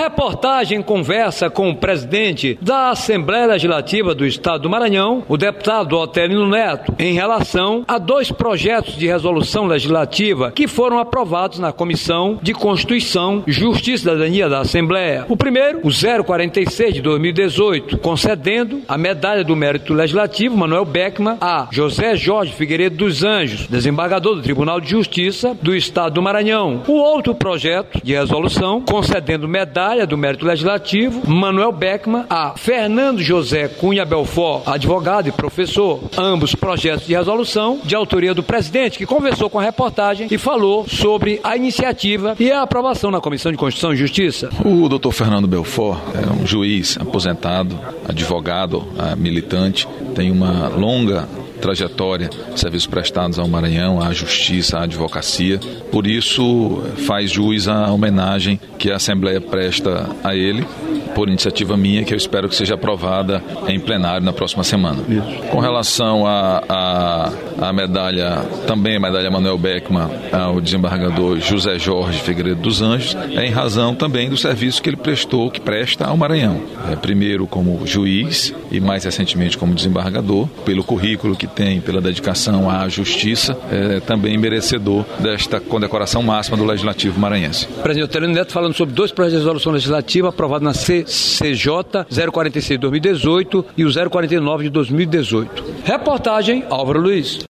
Reportagem conversa com o presidente da Assembleia Legislativa do Estado do Maranhão, o deputado Otelino Neto, em relação a 2 projetos de resolução legislativa que foram aprovados na Comissão de Constituição, Justiça e Cidadania da Assembleia. O primeiro, o 046 de 2018, concedendo a medalha do mérito legislativo Manuel Beckmann a José Jorge Figueiredo dos Anjos, desembargador do Tribunal de Justiça do Estado do Maranhão. O outro projeto de resolução, concedendo medalha do mérito legislativo Manuel Beckmann a Fernando José Cunha Belfort, advogado e professor. Ambos projetos de resolução de autoria do presidente, que conversou com a reportagem e falou sobre a iniciativa e a aprovação na Comissão de Constituição e Justiça. O doutor Fernando Belfort é um juiz aposentado, advogado, militante, tem uma longa trajetória de serviços prestados ao Maranhão, à Justiça, à Advocacia. Por isso, faz jus à homenagem que a Assembleia presta a ele, por iniciativa minha, que eu espero que seja aprovada em plenário na próxima semana. Isso. Com relação à medalha, também a medalha Manuel Beckmann ao desembargador José Jorge Figueiredo dos Anjos, é em razão também do serviço que ele prestou, que presta ao Maranhão. Primeiro como juiz e mais recentemente como desembargador, pelo currículo que tem, pela dedicação à justiça, também merecedor desta condecoração máxima do Legislativo maranhense. Presidente Otelino Neto falando sobre 2 projetos de resolução legislativa aprovados na CJ 046 de 2018 e o 049 de 2018. Reportagem Álvaro Luiz.